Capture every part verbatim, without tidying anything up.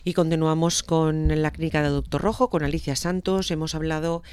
Y continuamos con la clínica de Doctor Rojo, con Alicia Santos. Hemos hablado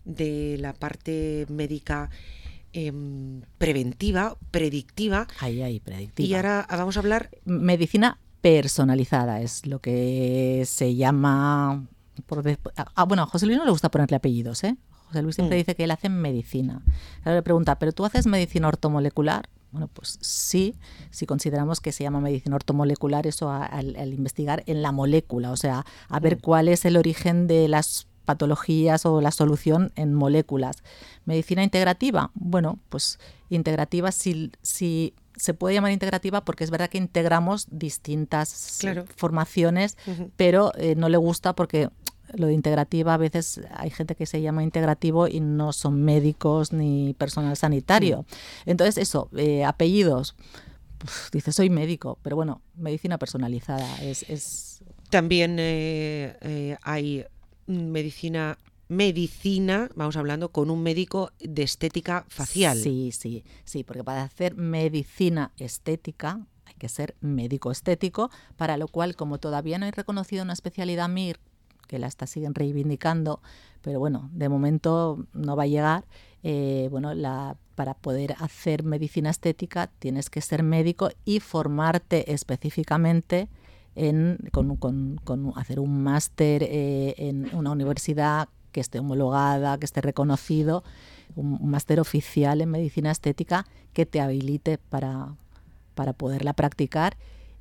de la parte médica eh, preventiva, predictiva. Ahí, ahí, predictiva. Y ahora vamos a hablar... Medicina personalizada es lo que se llama... Por de... ah, bueno, a José Luis no le gusta ponerle apellidos, ¿eh? José Luis siempre mm. dice que él hace medicina. Ahora le pregunta, ¿pero tú haces medicina ortomolecular? Bueno, pues sí, si consideramos que se llama medicina ortomolecular, eso a, al, al investigar en la molécula, o sea, a ver cuál es el origen de las patologías o la solución en moléculas. Medicina integrativa, bueno, pues integrativa si, si se puede llamar integrativa porque es verdad que integramos distintas claro. formaciones, uh-huh. pero eh, no le gusta porque... Lo de integrativa, a veces hay gente que se llama integrativo y no son médicos ni personal sanitario. Sí. Entonces, eso, eh, apellidos, uf, dice soy médico, pero bueno, medicina personalizada es... es... También eh, eh, hay medicina... Medicina, vamos hablando, con un médico de estética facial. Sí, sí, sí, porque para hacer medicina estética hay que ser médico estético, para lo cual, como todavía no hay reconocido una especialidad M I R, que la está siguen reivindicando, pero bueno, de momento no va a llegar. Eh, bueno, la, para poder hacer medicina estética tienes que ser médico y formarte específicamente en con, con, con hacer un máster eh, en una universidad que esté homologada, que esté reconocido, un, un máster oficial en medicina estética que te habilite para, para poderla practicar.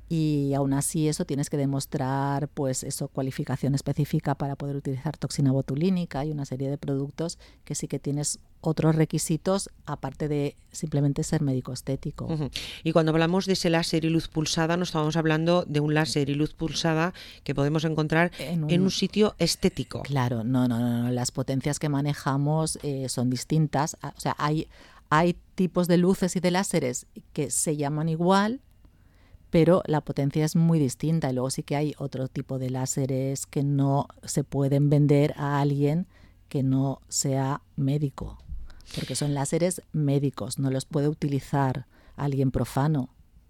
Y aún así eso tienes que demostrar pues eso, cualificación específica para poder utilizar toxina botulínica y una serie de productos que sí que tienes otros requisitos aparte de simplemente ser médico estético. Uh-huh. Y cuando hablamos de ese láser y luz pulsada, no estamos hablando de un láser y luz pulsada que podemos encontrar en un, en un sitio estético. Claro, no, no, no, no. Las potencias que manejamos eh, son distintas. O sea, hay, hay tipos de luces y de láseres que se llaman igual, pero la potencia es muy distinta y luego sí que hay otro tipo de láseres que no se pueden vender a alguien que no sea médico, porque son láseres médicos, no los puede utilizar alguien profano.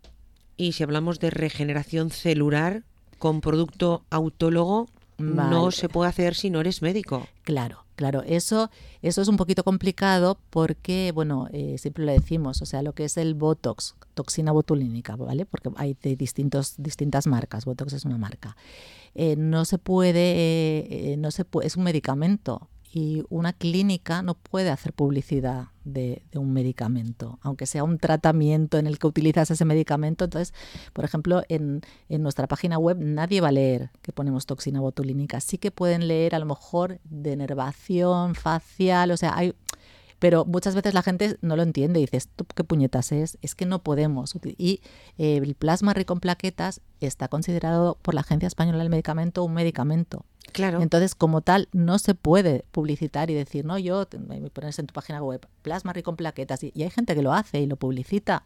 Y si hablamos de regeneración celular con producto autólogo, vale. No se puede hacer si no eres médico. Claro, claro, eso, eso es un poquito complicado porque, bueno, eh, siempre lo decimos, o sea, lo que es el Botox, toxina botulínica, ¿vale? Porque hay de distintos, distintas marcas, Botox es una marca. Eh, no se puede, eh, no se puede, es un medicamento y una clínica no puede hacer publicidad de, de un medicamento, aunque sea un tratamiento en el que utilizas ese medicamento. Entonces, por ejemplo, en, en nuestra página web nadie va a leer que ponemos toxina botulínica. Sí que pueden leer a lo mejor denervación facial, o sea, hay... Pero muchas veces la gente no lo entiende y dices, ¿tú qué puñetas es? Es que no podemos. Y eh, el plasma rico en plaquetas está considerado por la Agencia Española del Medicamento un medicamento. Claro. Entonces, como tal, no se puede publicitar y decir, no, yo, me pones en tu página web, plasma rico en plaquetas. Y, y hay gente que lo hace y lo publicita.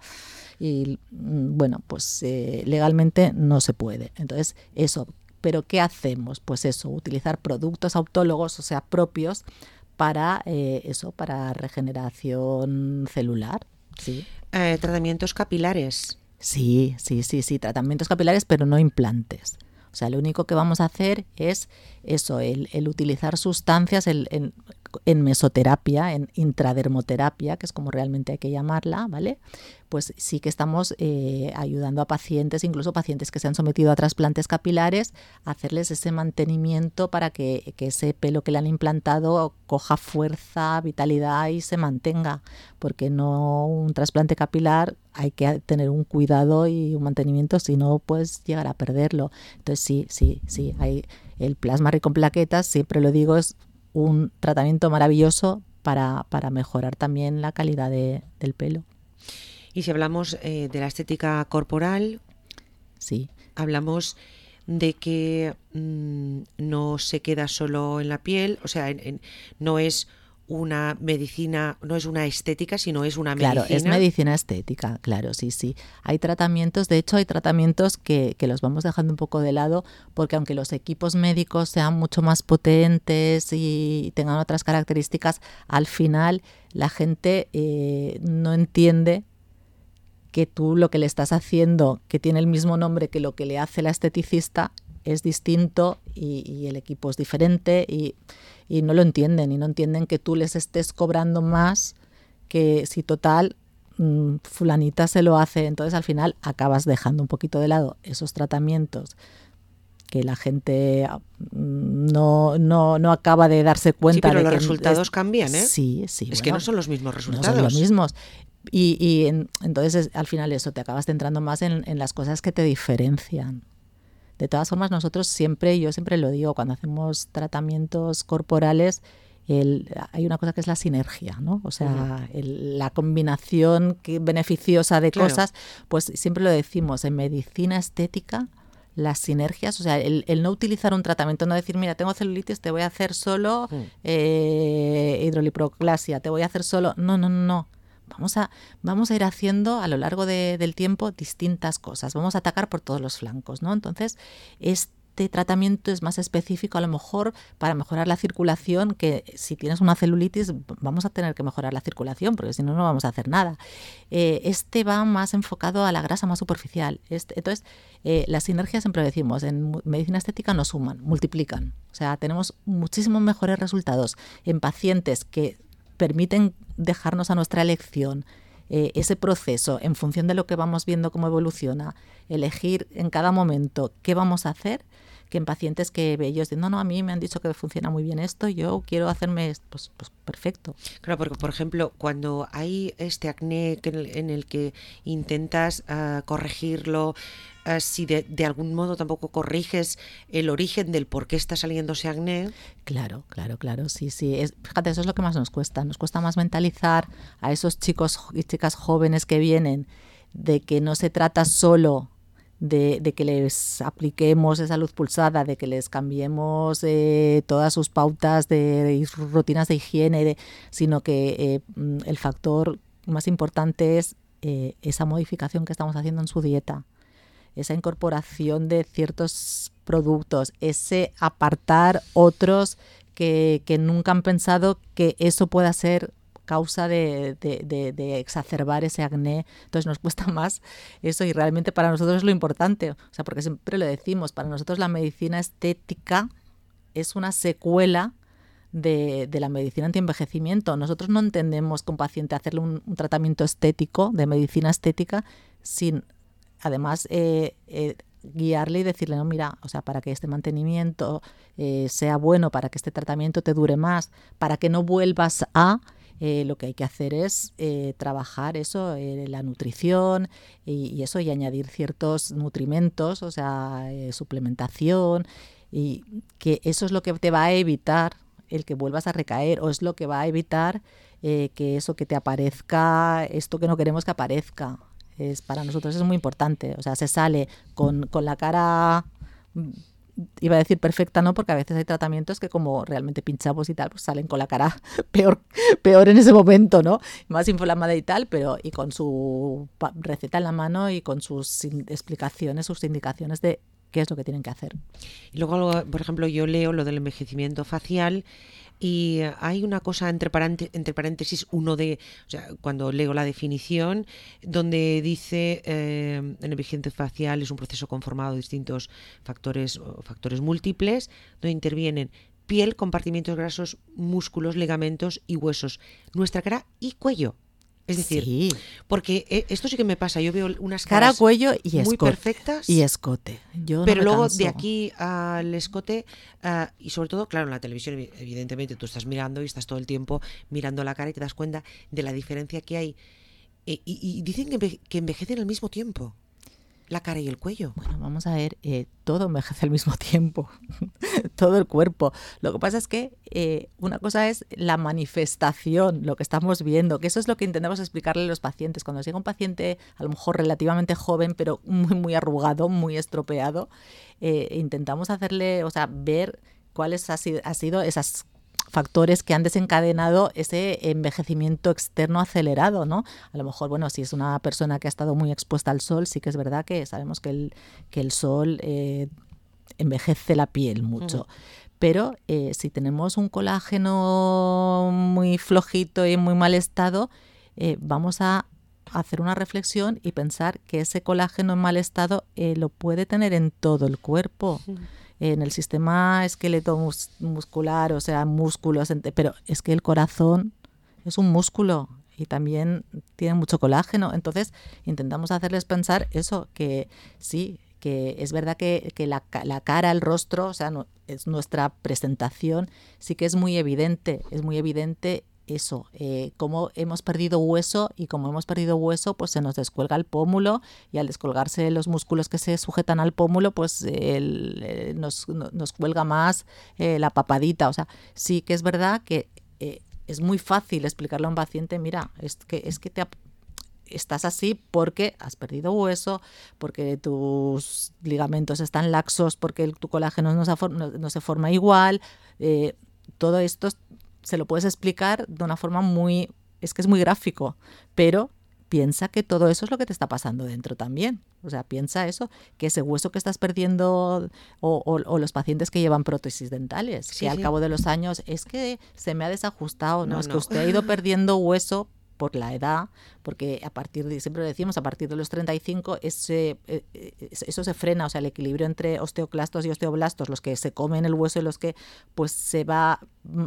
Y bueno, pues eh, legalmente no se puede. Entonces, eso. ¿Pero qué hacemos? Pues eso, utilizar productos autólogos, o sea, propios, para eh, eso, para regeneración celular. Sí. Eh, tratamientos capilares. Sí, sí, sí, sí, tratamientos capilares, pero no implantes. O sea, lo único que vamos a hacer es eso, el, el utilizar sustancias el, el, en mesoterapia, en intradermoterapia, que es como realmente hay que llamarla, ¿vale? Pues sí que estamos eh, ayudando a pacientes, incluso pacientes que se han sometido a trasplantes capilares, a hacerles ese mantenimiento para que, que ese pelo que le han implantado coja fuerza, vitalidad y se mantenga, porque no un trasplante capilar hay que tener un cuidado y un mantenimiento, si no puedes llegar a perderlo. Entonces sí, sí, sí, hay el plasma rico en plaquetas, siempre lo digo, es un tratamiento maravilloso para, para mejorar también la calidad de, del pelo. Y si hablamos eh, de la estética corporal, sí, hablamos de que mmm, no se queda solo en la piel, o sea, en, en, no es una medicina, no es una estética, sino es una medicina. Claro, es medicina estética, claro, sí, sí. Hay tratamientos, de hecho hay tratamientos que, que los vamos dejando un poco de lado porque aunque los equipos médicos sean mucho más potentes y tengan otras características, al final la gente eh, no entiende que tú lo que le estás haciendo, que tiene el mismo nombre que lo que le hace la esteticista, es distinto y, y el equipo es diferente y, y no lo entienden, y no entienden que tú les estés cobrando más que si total mmm, fulanita se lo hace. Entonces al final acabas dejando un poquito de lado esos tratamientos que la gente no, no, no acaba de darse cuenta. Sí, pero de los que resultados es, cambian, ¿eh? Sí, sí. Es bueno, que no son los mismos resultados. No son los mismos. Y, y en, entonces es, al final eso, te acabas centrando más en, en las cosas que te diferencian. De todas formas, nosotros siempre, yo siempre lo digo, cuando hacemos tratamientos corporales, el, hay una cosa que es la sinergia, ¿no? O sea, uh-huh. el, la combinación que, beneficiosa de claro. cosas, pues siempre lo decimos, en medicina estética, las sinergias, o sea, el, el no utilizar un tratamiento, no decir, mira, tengo celulitis, te voy a hacer solo uh-huh. eh, hidroliproclasia, te voy a hacer solo... No, no, no, no. Vamos a, vamos a ir haciendo a lo largo de, del tiempo distintas cosas. Vamos a atacar por todos los flancos, ¿no? Entonces, este tratamiento es más específico a lo mejor para mejorar la circulación, que si tienes una celulitis vamos a tener que mejorar la circulación, porque si no, no vamos a hacer nada. Eh, este va más enfocado a la grasa más superficial. Este, entonces, eh, las sinergias siempre decimos, en medicina estética no suman, multiplican. O sea, tenemos muchísimos mejores resultados en pacientes que permiten dejarnos a nuestra elección eh, ese proceso en función de lo que vamos viendo cómo evoluciona, elegir en cada momento qué vamos a hacer, que en pacientes que ellos dicen, no, no, a mí me han dicho que funciona muy bien esto, yo quiero hacerme esto, pues, pues perfecto. Claro, porque por ejemplo, cuando hay este acné en el, en el que intentas uh, corregirlo, uh, si de, de algún modo tampoco corriges el origen del por qué está saliendo ese acné. Claro, claro, claro, sí, sí. Es, fíjate, eso es lo que más nos cuesta. Nos cuesta más mentalizar a esos chicos y chicas jóvenes que vienen de que no se trata solo De, de que les apliquemos esa luz pulsada, de que les cambiemos eh, todas sus pautas de, de sus rutinas de higiene, de, sino que eh, el factor más importante es eh, esa modificación que estamos haciendo en su dieta, esa incorporación de ciertos productos, ese apartar otros que, que nunca han pensado que eso pueda ser causa de, de, de, de exacerbar ese acné. Entonces nos cuesta más eso y realmente para nosotros es lo importante, o sea, porque siempre lo decimos, para nosotros la medicina estética es una secuela de, de la medicina antienvejecimiento. Nosotros no entendemos que un paciente hacerle un, un tratamiento estético, de medicina estética, sin además eh, eh, guiarle y decirle, no, mira, o sea, para que este mantenimiento eh, sea bueno, para que este tratamiento te dure más, para que no vuelvas a... Eh, lo que hay que hacer es eh, trabajar eso, eh, la nutrición y, y eso, y añadir ciertos nutrimentos, o sea, eh, suplementación, y que eso es lo que te va a evitar el que vuelvas a recaer, o es lo que va a evitar eh, que eso que te aparezca, esto que no queremos que aparezca. Es, para nosotros es muy importante, o sea, se sale con, con la cara... Iba a decir perfecta, no, porque a veces hay tratamientos que como realmente pinchamos y tal, pues salen con la cara peor, peor en ese momento, ¿no? Más inflamada y tal, pero y con su receta en la mano y con sus explicaciones, sus indicaciones de qué es lo que tienen que hacer. Y luego, por ejemplo, yo leo lo del envejecimiento facial y hay una cosa entre, parante, entre paréntesis, uno de, o sea, cuando leo la definición, donde dice eh, el envejecimiento facial es un proceso conformado de distintos factores, factores múltiples, donde intervienen piel, compartimentos grasos, músculos, ligamentos y huesos, nuestra cara y cuello. Es decir, sí. Porque esto sí que me pasa, yo veo unas caras cara, cuello y muy escote, perfectas y escote. Yo pero no me luego canso. De aquí al escote uh, y sobre todo, claro, en la televisión evidentemente tú estás mirando y estás todo el tiempo mirando la cara y te das cuenta de la diferencia que hay e, y, y dicen que, enveje, que envejecen al mismo tiempo la cara y el cuello. Bueno, vamos a ver, eh, todo envejece al mismo tiempo, todo el cuerpo. Lo que pasa es que eh, una cosa es la manifestación, lo que estamos viendo, que eso es lo que intentamos explicarle a los pacientes. Cuando llega un paciente a lo mejor relativamente joven, pero muy, muy arrugado, muy estropeado, eh, intentamos hacerle, o sea, ver cuáles ha sido, ha sido esas factores que han desencadenado ese envejecimiento externo acelerado, ¿no? A lo mejor, bueno, si es una persona que ha estado muy expuesta al sol, sí que es verdad que sabemos que el, que el sol eh, envejece la piel mucho. Uh-huh. Pero eh, si tenemos un colágeno muy flojito y en muy mal estado, eh, vamos a hacer una reflexión y pensar que ese colágeno en mal estado eh, lo puede tener en todo el cuerpo. Uh-huh. en el sistema esqueleto mus- muscular, o sea, músculos, ente- pero es que el corazón es un músculo y también tiene mucho colágeno. Entonces intentamos hacerles pensar eso, que sí, que es verdad que, que la, la cara, el rostro, o sea, no, es nuestra presentación, sí que es muy evidente, es muy evidente eso, eh, cómo hemos perdido hueso, y como hemos perdido hueso, pues se nos descuelga el pómulo, y al descolgarse los músculos que se sujetan al pómulo, pues el, eh, nos, nos cuelga más eh, la papadita. O sea, sí que es verdad que eh, es muy fácil explicarle a un paciente, mira, es que, es que te ha, estás así porque has perdido hueso, porque tus ligamentos están laxos, porque el, tu colágeno no se, no, no se forma igual. Eh, todo esto se lo puedes explicar de una forma muy... Es que es muy gráfico, pero piensa que todo eso es lo que te está pasando dentro también. O sea, piensa eso, que ese hueso que estás perdiendo, o, o, o los pacientes que llevan prótesis dentales, Sí, que al sí. cabo de los años es que se me ha desajustado. No, No, es que no. usted ha ido perdiendo hueso por la edad, porque a partir de, siempre lo decimos, a partir de los treinta y cinco ese, eh, eso se frena, o sea, el equilibrio entre osteoclastos y osteoblastos, los que se comen el hueso y los que pues se va,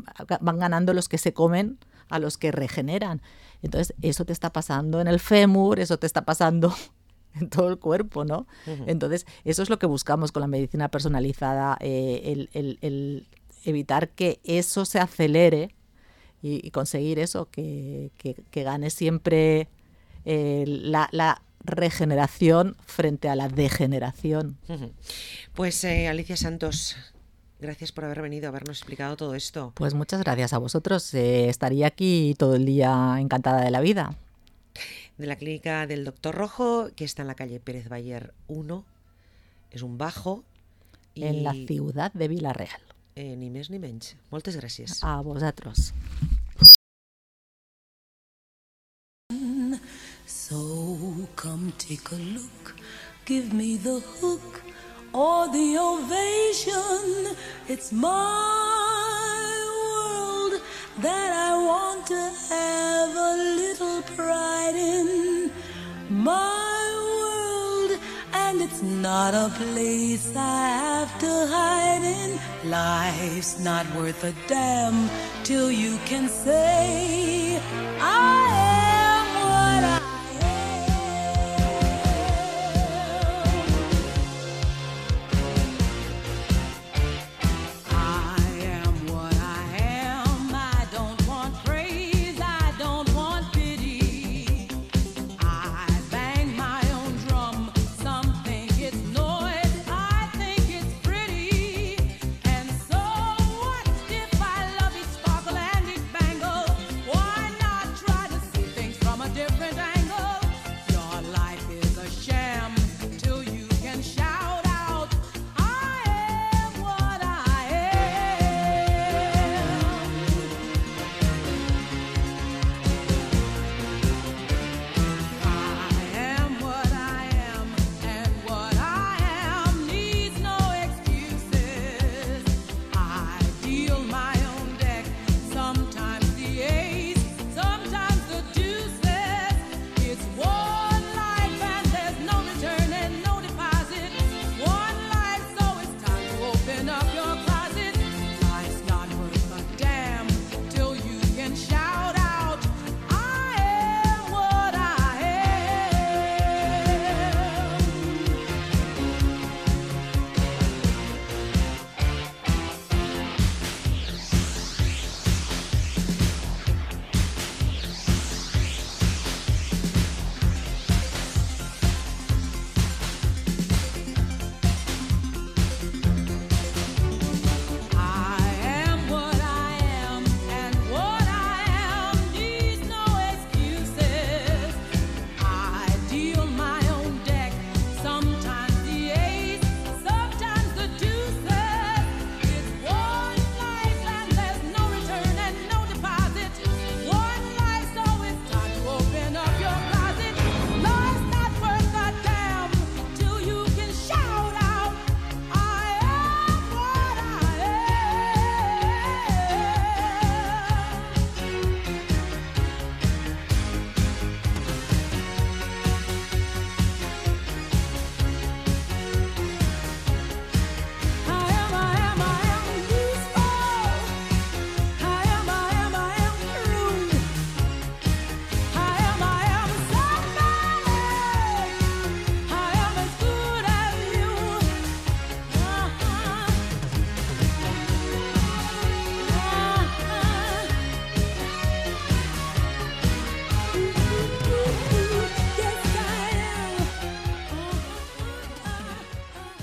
van ganando los que se comen a los que regeneran. Entonces, eso te está pasando en el fémur, eso te está pasando en todo el cuerpo, ¿no? Uh-huh. Entonces, eso es lo que buscamos con la medicina personalizada, eh, el, el, el evitar que eso se acelere, Y, y conseguir eso, que, que, que gane siempre eh, la, la regeneración frente a la degeneración. Uh-huh. Pues eh, Alicia Santos, gracias por haber venido, habernos explicado todo esto. Pues muchas gracias a vosotros. Eh, estaría aquí todo el día encantada de la vida. De la clínica del Doctor Rojo, que está en la calle Pérez Bayer uno, es un bajo. Y... en la ciudad de Vila-real. Eh, ni més ni menys. Moltes gràcies. A vosaltres. So come take a look, give me the hook or the ovation. It's my world that I want to have a little pride in. My world, and it's not a place I have to hide in. Life's not worth a damn till you can say I am.